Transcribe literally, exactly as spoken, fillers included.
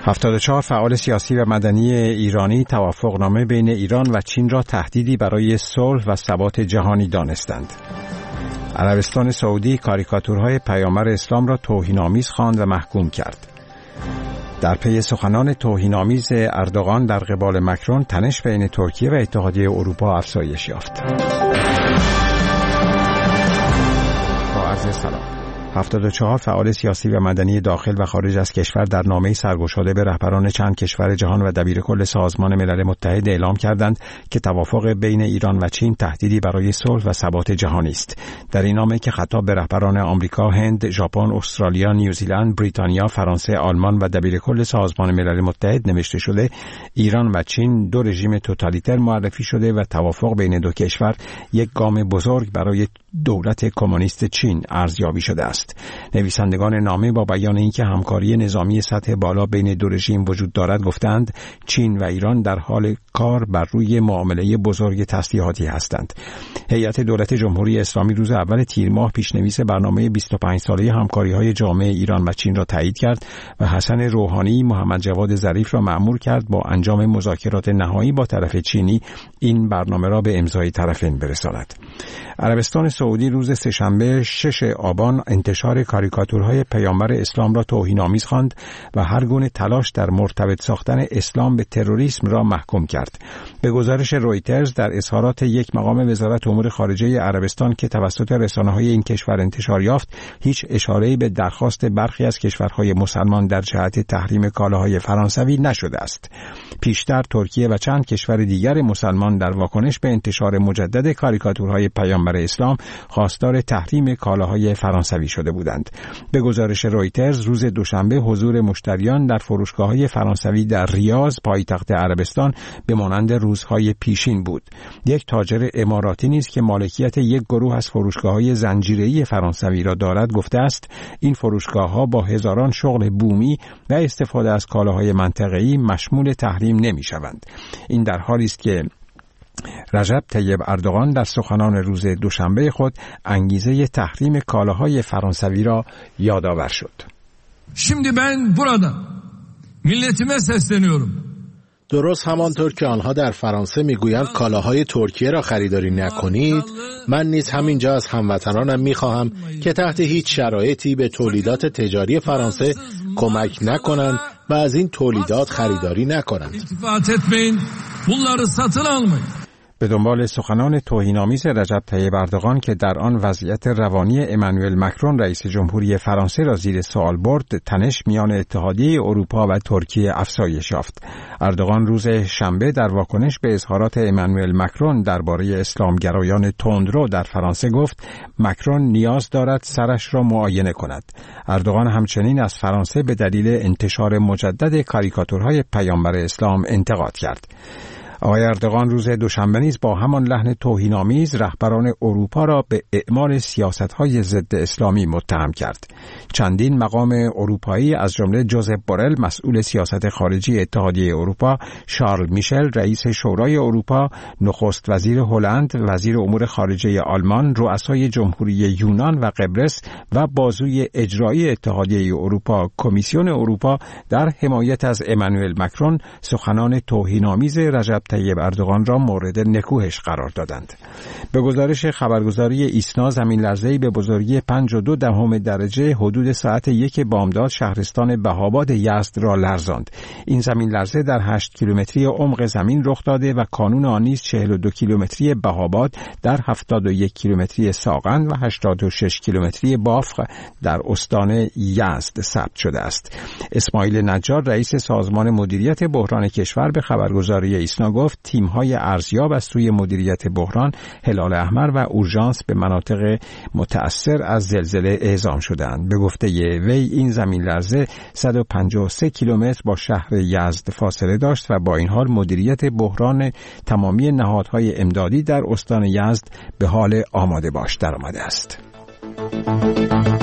هفتاد و چهار فعال سیاسی و مدنی ایرانی توافقنامه بین ایران و چین را تهدیدی برای صلح و ثبات جهانی دانستند. عربستان سعودی کاریکاتورهای پیامبر اسلام را توهین‌آمیز خواند و محکوم کرد. در پی سخنان توهین‌آمیز اردوغان در قبال مکرون، تنش بین ترکیه و اتحادیه اروپا افزایش یافت. با عرض سلام. هفتاد و چهار فعال سیاسی و مدنی داخل و خارج از کشور در نامه‌ای سرگشاده به رهبران چند کشور جهان و دبیرکل سازمان ملل متحد اعلام کردند که توافق بین ایران و چین تهدیدی برای صلح و ثبات جهانی است. در این نامه که خطاب به رهبران آمریکا، هند، ژاپن، استرالیا، نیوزیلند، بریتانیا، فرانسه، آلمان و دبیرکل سازمان ملل متحد نوشته شده، ایران و چین دو رژیم توتالیتر معرفی شده و توافق بین دو کشور یک گام بزرگ برای دولت کمونیست چین ارزیابی شده است. نویسندگان نامه با بیان اینکه همکاری نظامی سطح بالا بین دو رژیم وجود دارد گفتند چین و ایران در حال کار بر روی معامله بزرگ تسلیحاتی هستند. هیئت دولت جمهوری اسلامی روز اول تیر ماه پیشنویس برنامه بیست و پنج ساله همکاری‌های جامع ایران و چین را تایید کرد و حسن روحانی محمد جواد ظریف را مأمور کرد با انجام مذاکرات نهایی با طرف چینی این برنامه را به امضای طرفین برساند. عربستان سعودی روز سه‌شنبه شش آبان انتشار کاریکاتورهای پیامبر اسلام را توهین‌آمیز خواند و هر گونه تلاش در مرتبط ساختن اسلام به تروریسم را محکوم کرد. به گزارش رویترز در اظهارات یک مقام وزارت امور خارجه عربستان که توسط رسانه‌های این کشور انتشار یافت، هیچ اشاره‌ای به درخواست برخی از کشورهای مسلمان در جهت تحریم کالاهای فرانسوی نشده است. پیشتر ترکیه و چند کشور دیگر مسلمان در واکنش به انتشار مجدد کاریکاتورهای پیامبر اسلام خواستار تحریم کالاهای فرانسوی شده بودند. به گزارش رویترز روز دوشنبه حضور مشتریان در فروشگاه‌های فرانسوی در ریاض پایتخت عربستان به مانند روزهای پیشین بود. یک تاجر اماراتی نیز که مالکیت یک گروه از فروشگاه‌های زنجیره‌ای فرانسوی را دارد گفته است این فروشگاه‌ها با هزاران شغل بومی و استفاده از کالاهای منطقه‌ای مشمول تحریم نمی‌شوند. این در حالی است که رجب طیب اردوغان در سخنان روز دوشنبه خود انگیزه تحریم کالاهای فرانسوی را یادآور شد. Şimdi ben burada milletime sesleniyorum. درست همانطور که آنها در فرانسه میگویند کالاهای ترکیه را خریداری نکنید، من نیز همینجا از هموطنانم میخواهم که تحت هیچ شرایطی به تولیدات تجاری فرانسه کمک نکنند و از این تولیدات خریداری نکنند. به دنبال سخنان توهین‌آمیز رجب طیب اردوغان که در آن وضعیت روانی امانوئل مکرون رئیس جمهوری فرانسه را زیر سوال برد، تنش میان اتحادیه اروپا و ترکیه افزایش یافت. اردوغان روز شنبه در واکنش به اظهارات امانوئل مکرون درباره اسلامگرایان تندرو در فرانسه گفت مکرون نیاز دارد سرش را معاینه کند. اردوغان همچنین از فرانسه به دلیل انتشار مجدد کاریکاتورهای پیامبر اسلام انتقاد کرد. آقای اردوغان روز دوشنبه نیز با همان لحن توهین‌آمیز رهبران اروپا را به اعمال سیاست‌های ضد اسلامی متهم کرد. چندین مقام اروپایی از جمله جوزپ بورل مسئول سیاست خارجی اتحادیه اروپا، شارل میشل رئیس شورای اروپا، نخست وزیر هلند، وزیر امور خارجه آلمان، رؤسای جمهوری یونان و قبرس و بازوی اجرایی اتحادیه اروپا، کمیسیون اروپا در حمایت از امانوئل مکرون سخنان توهین‌آمیز رجب طیب اردوغان را مورد نکوهش قرار دادند. به گزارش خبرگزاری ایسنا زمین لرزه‌ای به بزرگی پنج و دو دهم درجه حدود ساعت یک بامداد شهرستان بهاباد یزد را لرزاند. این زمین لرزه در هشت کیلومتری عمق زمین رخ داده و کانون آن نیز چهل و دو کیلومتری بهاباد در هفتاد و یک کیلومتری ساغند و هشتاد و شش کیلومتری بافق در استان یزد ثبت شده است. اسماعیل نجار رئیس سازمان مدیریت بحران کشور به خبرگزاری ایسنا گفت تیم‌های ارزیاب از سوی مدیریت بحران، هلال احمر و اورژانس به مناطق متأثر از زلزله اعزام شدند. به گفته وی این زمین لرزه صد و پنجاه و سه کیلومتر با شهر یزد فاصله داشت و با این حال مدیریت بحران تمامی نهادهای امدادی در استان یزد به حال آماده باش درآمده است.